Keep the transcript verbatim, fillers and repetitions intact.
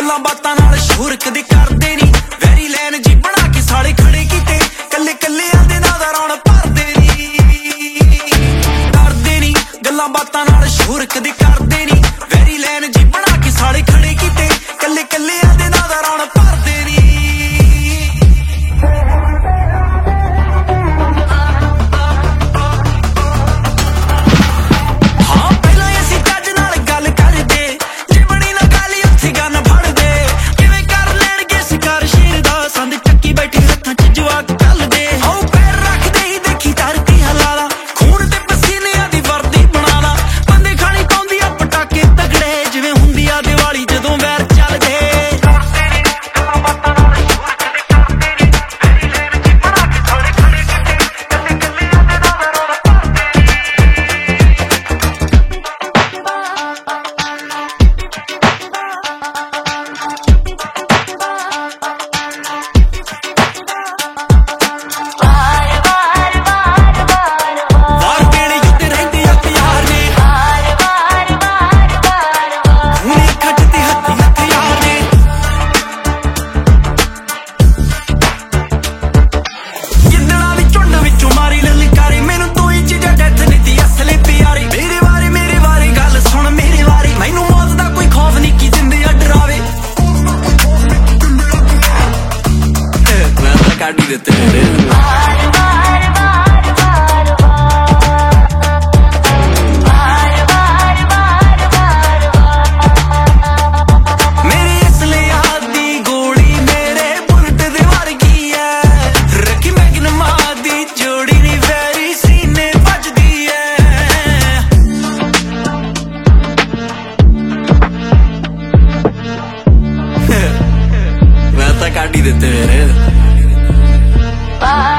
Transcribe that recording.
ਗੱਲਾਂ ਬਾਤਾਂ ਨਾਲ ਸ਼ੋਰ ਕਦੇ ਕਰਦੇ ਨੀ ਵੈਰੀ ਲੈਨ ਜੀ ਬਣਾ ਕੇ ਸਾਲੇ ਖੜੇ ਕੀਤੇ ਕੱਲੇ ਕੱਲਿਆਂ ਦੇ ਨਾਲ ਰੌਣ ਭਰਦੇ ਨੀ ਕਰਦੇ ਨੀ ਗੱਲਾਂ ਬਾਤਾਂ ਨਾਲ ਸ਼ੋਰ ਕਦੇ ਕਰਦੇ ਨੀ ਵੈਰੀ ਲੈਨ ਜੀ ਬਣਾ ਕੇ ਸਾਲੇ ਖੜੇ ਕੀਤੇ ਕੱਲੇ ਕੱਲਿਆਂ ਦੇ ਨਾਲ ਰੌਣ ਭਰਦੇ ਨੀ ਕਾਢੀ ਦੇ ਤੇਰੇ ਮੇਰੀ ਅਸਲੀ ਆਦੀ ਗੋਲੀ ਮੇਰੇ ਬੁਲਟ ਦੇ ਵਰਗੀ ਐ ਰੱਖੀ ਮੈਗਨਮਾ ਦੀ ਜੋੜੀ ਨੀ ਵੈਰੀ ਸੀਨੇ ਵੱਜਦੀ ਐ ਮੈਂ ਤਾਂ ਕਾਢੀ ਦੇ ਤੇਰੇ Bye.